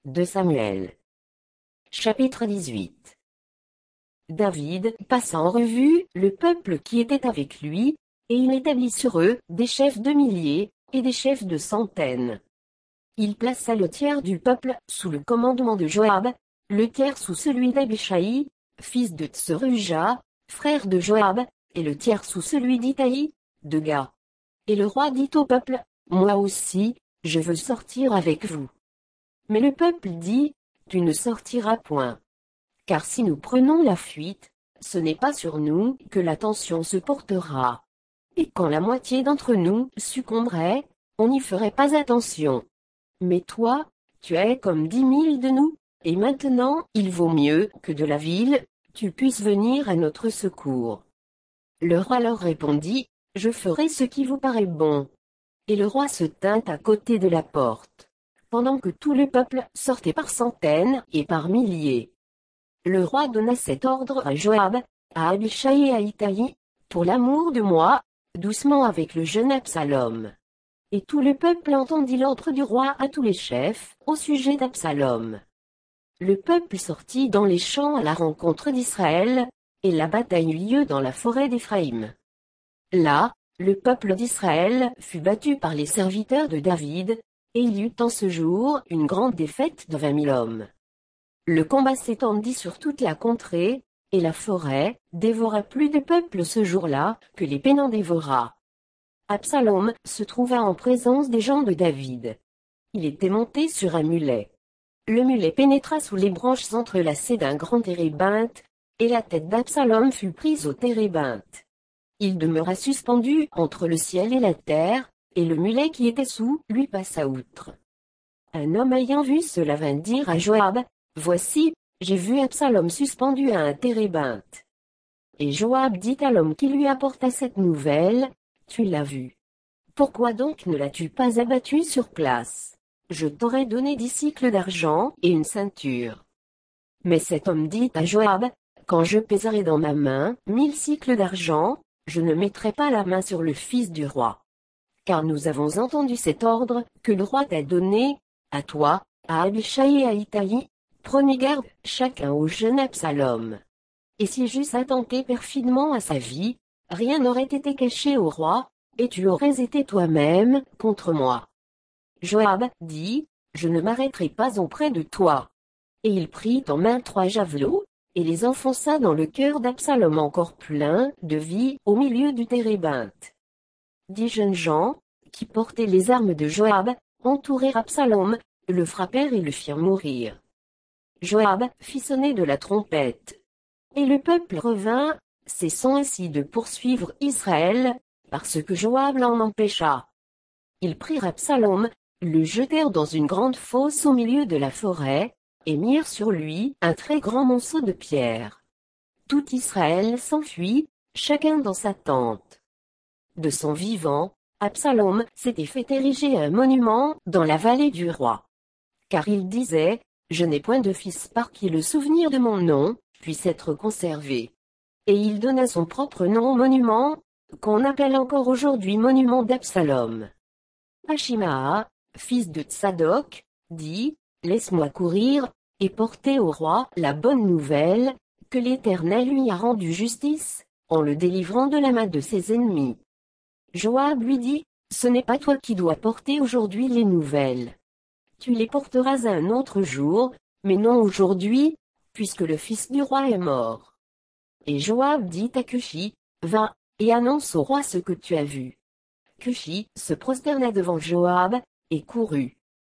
De Samuel. Chapitre 18. David passa en revue le peuple qui était avec lui, et il établit sur eux des chefs de milliers, et des chefs de centaines. Il plaça le tiers du peuple sous le commandement de Joab, le tiers sous celui d'Abishaï, fils de Tseruja, frère de Joab, et le tiers sous celui d'Itaï, de Ga. Et le roi dit au peuple, moi aussi, je veux sortir avec vous. Mais le peuple dit, tu ne sortiras point. Car si nous prenons la fuite, ce n'est pas sur nous que l'attention se portera. Et quand la moitié d'entre nous succomberait, on n'y ferait pas attention. Mais toi, tu es comme 10 000 de nous, et maintenant il vaut mieux que de la ville, tu puisses venir à notre secours. Le roi leur répondit, je ferai ce qui vous paraît bon. Et le roi se tint à côté de la porte, pendant que tout le peuple sortait par centaines et par milliers. Le roi donna cet ordre à Joab, à Abishai et à Itaï, pour l'amour de moi, doucement avec le jeune Absalom. Et tout le peuple entendit l'ordre du roi à tous les chefs, au sujet d'Absalom. Le peuple sortit dans les champs à la rencontre d'Israël, et la bataille eut lieu dans la forêt d'Éphraïm. Là, le peuple d'Israël fut battu par les serviteurs de David, et il y eut en ce jour une grande défaite de 20 000 hommes. Le combat s'étendit sur toute la contrée, et la forêt dévora plus de peuple ce jour-là que l'épée n'en dévora. Absalom se trouva en présence des gens de David. Il était monté sur un mulet. Le mulet pénétra sous les branches entrelacées d'un grand térébinthe, et la tête d'Absalom fut prise au térébinthe. Il demeura suspendu entre le ciel et la terre, et le mulet qui était sous lui passa outre. Un homme ayant vu cela vint dire à Joab, voici, j'ai vu Absalom suspendu à un térébinthe. Et Joab dit à l'homme qui lui apporta cette nouvelle, tu l'as vu. Pourquoi donc ne l'as-tu pas abattu sur place? Je t'aurais donné 10 cycles d'argent et une ceinture. Mais cet homme dit à Joab, quand je pèserai dans ma main 1000 cycles d'argent, je ne mettrai pas la main sur le fils du roi. Car nous avons entendu cet ordre que le roi t'a donné, à toi, à Abishai et à Itaï, prenez garde chacun au jeune Absalom. Et si j'eusse attenté perfidement à sa vie, rien n'aurait été caché au roi, et tu aurais été toi-même contre moi. Joab dit, je ne m'arrêterai pas auprès de toi. Et il prit en main 3 javelots, et les enfonça dans le cœur d'Absalom encore plein de vie au milieu du térébinthe. 10 jeunes gens, qui portaient les armes de Joab, entourèrent Absalom, le frappèrent et le firent mourir. Joab fit sonner de la trompette. Et le peuple revint, cessant ainsi de poursuivre Israël, parce que Joab l'en empêcha. Ils prirent Absalom, le jetèrent dans une grande fosse au milieu de la forêt, et mirent sur lui un très grand monceau de pierres. Tout Israël s'enfuit, chacun dans sa tente. De son vivant, Absalom s'était fait ériger un monument dans la vallée du roi. Car il disait, je n'ai point de fils par qui le souvenir de mon nom puisse être conservé. Et il donna son propre nom au monument, qu'on appelle encore aujourd'hui monument d'Absalom. Achimaa, fils de Tsadok, dit, laisse-moi courir, et porter au roi la bonne nouvelle, que l'Éternel lui a rendu justice, en le délivrant de la main de ses ennemis. Joab lui dit, ce n'est pas toi qui dois porter aujourd'hui les nouvelles. Tu les porteras un autre jour, mais non aujourd'hui, puisque le fils du roi est mort. Et Joab dit à Cushi, va, et annonce au roi ce que tu as vu. Cushi se prosterna devant Joab, et courut.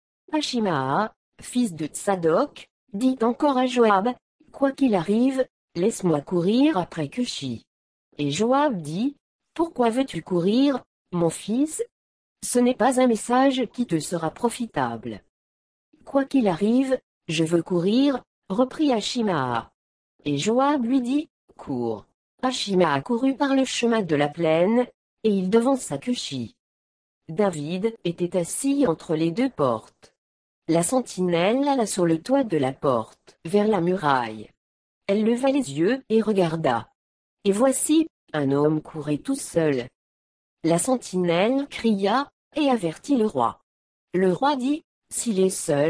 Achimaa, fils de Tsadok, dit encore à Joab, quoi qu'il arrive, laisse-moi courir après Cushi. Et Joab dit, pourquoi veux-tu courir, mon fils? Ce n'est pas un message qui te sera profitable. Quoi qu'il arrive, je veux courir, reprit Achimaa. Et Joab lui dit, cours. Achimaa courut par le chemin de la plaine, et il devança Cushi. David était assis entre les 2 portes. La sentinelle alla sur le toit de la porte, vers la muraille. Elle leva les yeux et regarda. Et voici, un homme courait tout seul. La sentinelle cria, et avertit le roi. Le roi dit, s'il est seul,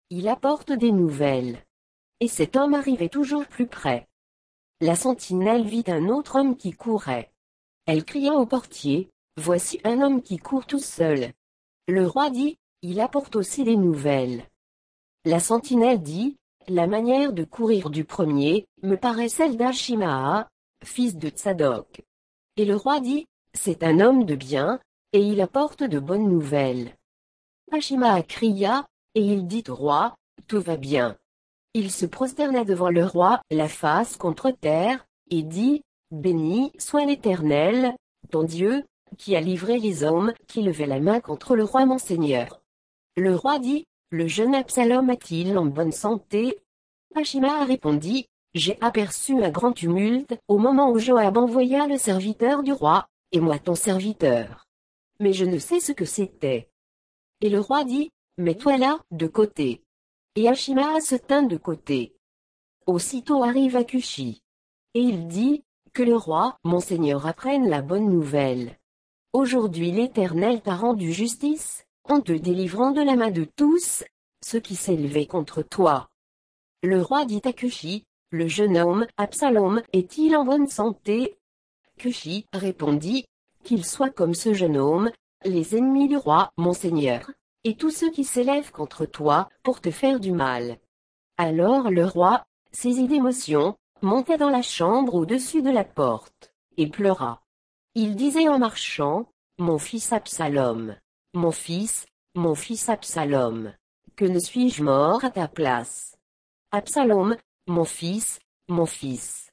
il apporte des nouvelles. Et cet homme arrivait toujours plus près. La sentinelle vit un autre homme qui courait. Elle cria au portier, voici un homme qui court tout seul. Le roi dit, il apporte aussi des nouvelles. La sentinelle dit, la manière de courir du premier, me paraît celle d'Achimaa, fils de Tsadok. Et le roi dit, c'est un homme de bien, et il apporte de bonnes nouvelles. Achimaa cria, et il dit au roi, tout va bien. Il se prosterna devant le roi, la face contre terre, et dit, béni soit l'Éternel, ton Dieu, qui a livré les hommes qui levaient la main contre le roi mon seigneur. Le roi dit, le jeune Absalom a-t-il en bonne santé? Achimaa répondit, j'ai aperçu un grand tumulte au moment où Joab envoya le serviteur du roi, et moi ton serviteur. Mais je ne sais ce que c'était. Et le roi dit, mets-toi là, de côté. Et Achimaa se tint de côté. Aussitôt arriva Cushi. Et il dit, que le roi, mon seigneur apprenne la bonne nouvelle. Aujourd'hui l'Éternel t'a rendu justice, en te délivrant de la main de tous, ceux qui s'élevaient contre toi. Le roi dit à Cushi, le jeune homme, Absalom, est-il en bonne santé? Cushi répondit, qu'il soit comme ce jeune homme, les ennemis du roi, mon seigneur, et tous ceux qui s'élèvent contre toi, pour te faire du mal. Alors le roi, saisi d'émotion, monta dans la chambre au-dessus de la porte, et pleura. Il disait en marchant, mon fils Absalom, mon fils Absalom, que ne suis-je mort à ta place? Absalom, mon fils, mon fils.